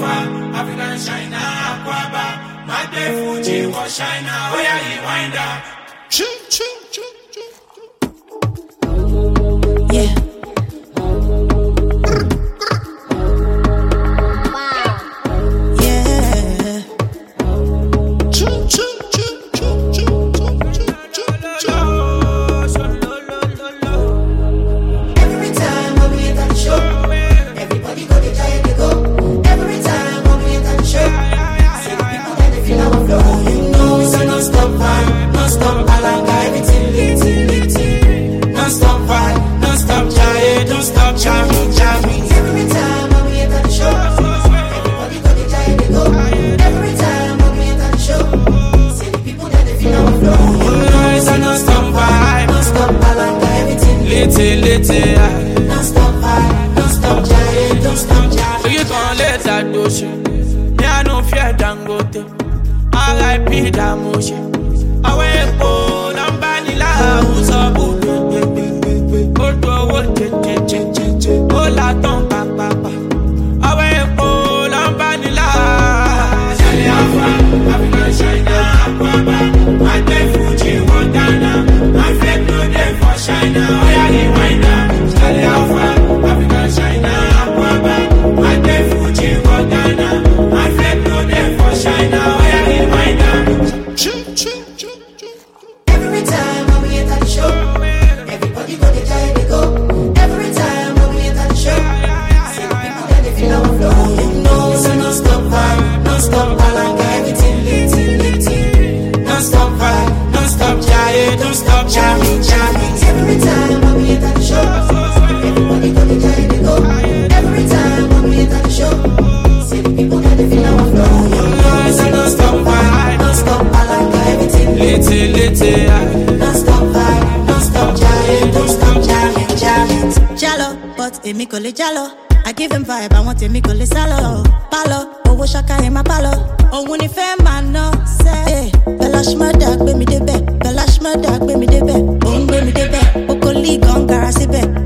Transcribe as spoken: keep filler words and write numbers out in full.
Alpha, African China, Aquaba, Made Fuji, was China, oh yeah, you wind up. Choo, choo, choo, choo, choo. Yeah. Don't stop fight, don't stop giant, don't stop giant. So you gon' let that do shit. Me I no fear Dangote. R I P Damoshi. I wait for Nambanila, who's a boot. Go to a world, oh la ton papa. I wait for Nambanila. Charlie Alpha, African China, Aquaba. My day Fuji, Montana. My fake no day for China. Oh yeah, he wind up. Charlie Alpha, African China, Aquaba. My day Fuji, Montana. My fake no day for China. Oh yeah, he wind up. Choo, choo, choo, choo. Every time when we enter the show, everybody go the giant they go. Every time when we enter the show, see the people that they feel our flow. You know, so no stop fight, no stop balanga, everything lit, lit, no stop fight, no stop giant, don't stop jamming, jamming. Every time when we enter the show, everybody go the giant they go. Every time when we enter the show, see the people that they feel our flow. You know, so no stop fight, no stop balanga, everything lit, lit, don't stop fight, don't stop jamming, don't stop jamming, jamming. Jalo, but emi kò lè jalo. I give him vibe, I want emi kò lè sálọ. Palo, owó ṣaka in my palo. Òun ni fẹ́ máa ná sẹ́. Bella Shmurda gbé mi débẹ̀, Bella Shmurda gbé mi débẹ̀. Òun gbé mi débẹ̀, Okoli gan gara síbẹ̀.